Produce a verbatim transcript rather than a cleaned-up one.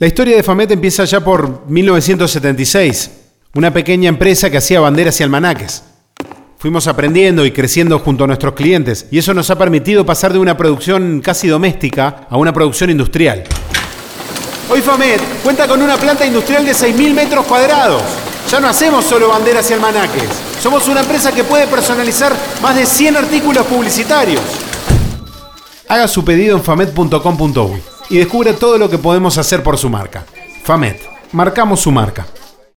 La historia de Famet empieza ya por mil novecientos setenta y seis, una pequeña empresa que hacía banderas y almanaques. Fuimos aprendiendo y creciendo junto a nuestros clientes y eso nos ha permitido pasar de una producción casi doméstica a una producción industrial. Hoy Famet cuenta con una planta industrial de seis mil metros cuadrados. Ya no hacemos solo banderas y almanaques. Somos una empresa que puede personalizar más de cien artículos publicitarios. Haga su pedido en famet punto com punto uy y descubra todo lo que podemos hacer por su marca. Famet, marcamos su marca.